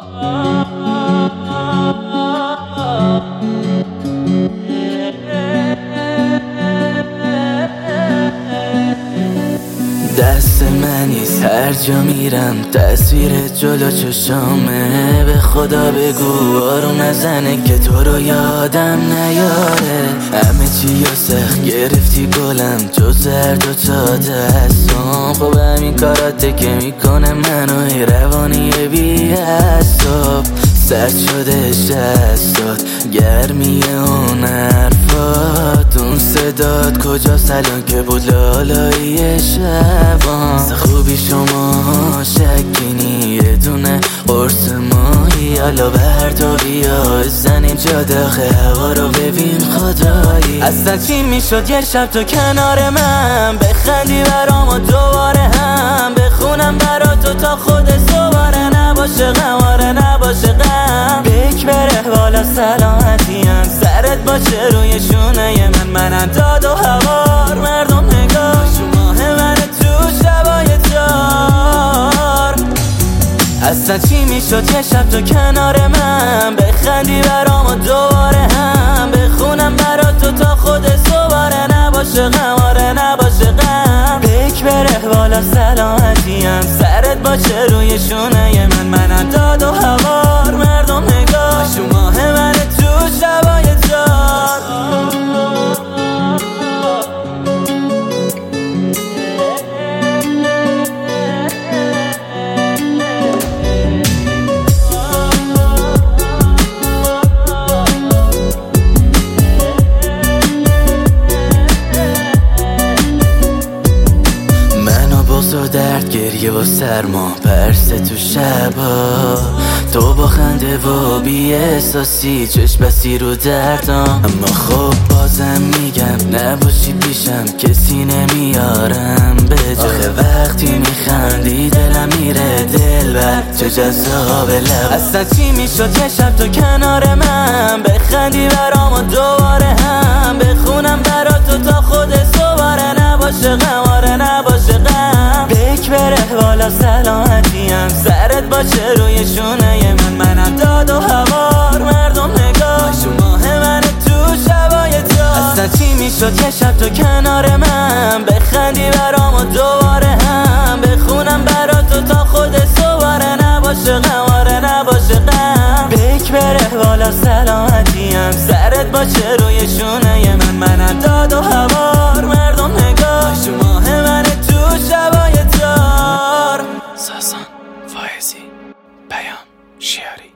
دست من نیست هر جا میرم تصویرت جلو چشامه. به خدا بگو آروم نزنه که تو رو یادم نیاره. همه چی یا سخت گرفتی گلم جز زرد و تا دستم. خب همین کاراته که میکنه منو روانی بی حساب. سرد شده دستات گرمی اون حرفات. اون صدات کجاست الان که بود لالایی شبان. خوبی شما شکینی یه دونه قرص ماهی. حالا بردار بیا بزن اینجا داخل هوا رو ببین خدایی. اصلا چی میشد یه شب تو کنار من بخندی برام و دوباره هم بخونم برا تو تا خود دوباره نباشه غماره نباشه غم. بک بره بالا سلامتیم سرت باشه روی شونه منم داد و هوار مردم نگاه شماه من تو شبای تار. اصلا چی میشد یه شب تو کنار من بخندی برام و دوباره هم بخونم برا تو تا خود دوباره نباشه غماره نباشه غم. بک بره بالا سلامتیم سرت باشه روی شونه منم داد و هوار مردم نگاه شماه من تو شبای تار. و درد گریه و سرما پرس تو شبا. تو با خنده و بی احساسی چشم بستی رو دردام. اما خب بازم میگم نباشی پیشم کسی نمیارم به جا. آخه وقتی میخندی دلم میره دلبر چه جذاب لب. اصلا چی میشد یه شب تو کنار من بخندی برام و دوباره هم بخونم برا تو تا خود دوباره نباشه غماره نباشه غم. بک بره بالا سلامتیم سرت باشه روی شونه منم داد و هوار مردم نگاه شماه من تو شبای تار. اصلا چی میشد یه شب تو کنار من بخندی برام و دوباره هم بخونم برا تو تا خود دوباره نباشه غماره نباشه غم. بک بره بالا سلامتیم سرت باشه روی شونه منم داد و هوار مردم نگاه شماه من تو شبای تار. ساسان فائزی پیام شیاری.